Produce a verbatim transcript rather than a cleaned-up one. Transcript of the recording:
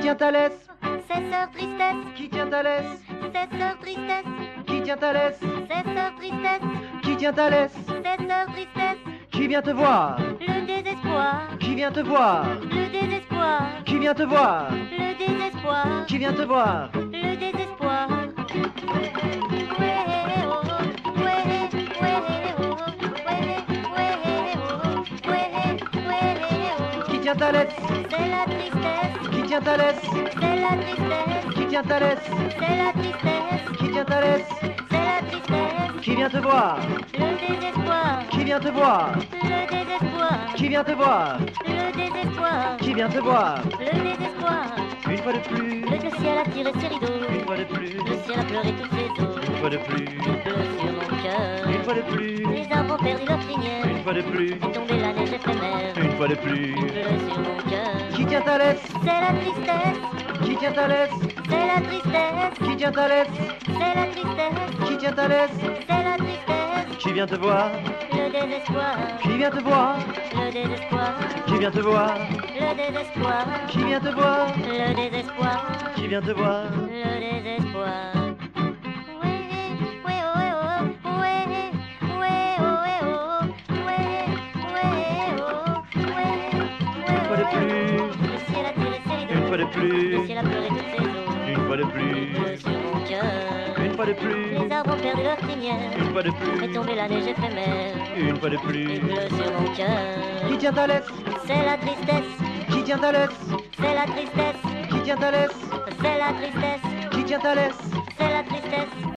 tient Thalès? C'est Sœur Tristesse. Qui tient Thalès? C'est Sœur Tristesse. Qui tient Thalès? C'est Sœur Tristesse. Qui tient Thalès? C'est Sœur Tristesse. Qui vient te voir? Le désespoir. Qui vient te voir? Le désespoir. Qui vient te voir? Le désespoir. Qui vient te voir? Le désespoir. Ouais, oh, ouais, ouais, oh, ouais, ouais, oh, ouais, ouais, oh. Qui tient Thalès? C'est la tristesse. Qui tient Thalès? C'est la tristesse. Qui tient Thalès? C'est la tristesse. Qui tient Thalès? C'est la tristesse. Qui vient te voir? Le désespoir. Qui vient te voir? Le désespoir. Qui vient te voir? Le désespoir. Qui vient te voir? Le désespoir. Une fois de plus, Le ciel a tiré ses rideaux. une fois de plus, Le ciel a pleuré toutes ses eaux. une fois de plus, Il pleut sur mon cœur. une fois de plus, Les arbres ont perdu leur crinière. une fois de plus, Est tombée la neige éphémère. une fois de plus. Il pleut sur mon cœur. Qui tient Thalès? C'est la tristesse. Qui tient Thalès? C'est la tristesse. Qui tient Thalès? C'est la tristesse. Qui tient Thalès? C'est la tristesse. Qui vient te voir? Le désespoir. Qui vient te voir? Le désespoir. Qui vient te voir? Le désespoir. Qui vient te voir? Le désespoir. Qui vient te voir? Le désespoir. Ouais, ouais, oh, oh, ouais, ouais, oh, ouais, oh, ouais, ouais, oh, ouais, Une fois de ouais, plus, Le ciel a tiré ses rideaux. une fois de plus, Le ciel a pleuré toutes ses eaux. une fois de Il plus, pleut sur mon cœur. une fois de plus, Les arbres ont perdu leur crinière. une fois de Est plus, tombée la neige éphémère. une fois de Il plus. pleut sur mon cœur. Qui tient Thalès? C'est la tristesse. Qui tient Thalès? C'est la tristesse. Qui tient Thalès? C'est la tristesse. Qui tient Thalès? C'est la tristesse.